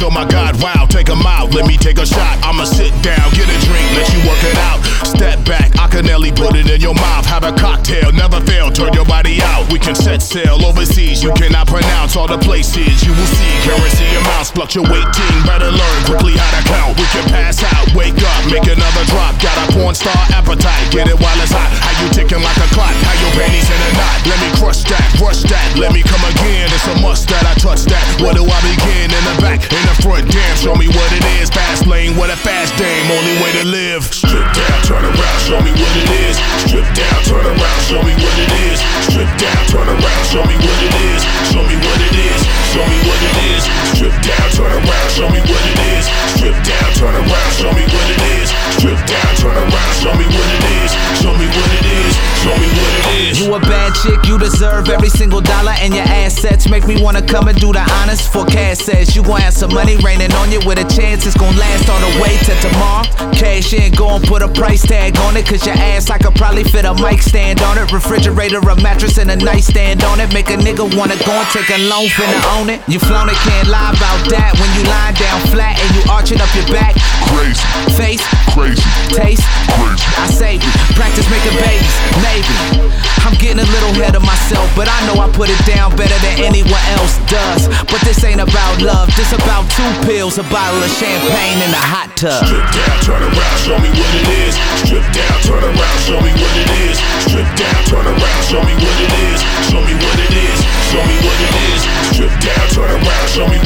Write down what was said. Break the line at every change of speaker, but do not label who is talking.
oh my God, wow, take 'em out. Let me take a shot. I'ma sit down, get a drink, let you work it out. Step back, I can nearly put it in your mouth. Have a cocktail, never fail, turn your body out. We can set sail overseas, you cannot pronounce all the places you will see. Currency amounts, fluctuating, better learn quickly how to count. We can pass out, wake up, make another drop. Got a porn star appetite, get it while it's hot. How you ticking like a clock, how your panties in a knot. Let me crush that, rush that, let me come again. It's a must that I touch that. Where do I begin? In the back, in the front, damn, show me what it is. Fast lane, what a fast dame, only way to live. Strip down, turn around, show me what it is. Strip down, turn around, show me what it is. Strip down, turn around, show me what it is. Show me what it is, show me what it is. Strip down, turn around, show me what it is. Strip down, turn around, show me what it is. Strip down, turn around, show me what it is. Show me what it is, show me what it is.
You a bad chick, you deserve every single dollar, and your assets make me wanna come and do the honors. Forecast says you gon' have some money raining on you with a chance it's gon' last all the way to tomorrow. Cash in, go and put a price tag on it, cause your ass I could probably fit a mic stand on it. Refrigerator, a mattress, and a nightstand on it. Make a nigga wanna go and take a loan, finna own it. You flown it, can't lie about that. When you lying down flat and you arching up your back.
Crazy,
Face,
crazy,
taste,
crazy.
I say we practice making babies, maybe. I'm getting a little ahead of myself, but I know I put it down better than anyone else does. But this ain't about love, this about 2 pills, a bottle of champagne, and a hot tub.
Strip down, turn around, show me what it is. Strip down, turn around, show me what it is. Strip down, turn around, show me what it is. Show me what it is, show me what it is. Strip down, turn around, show me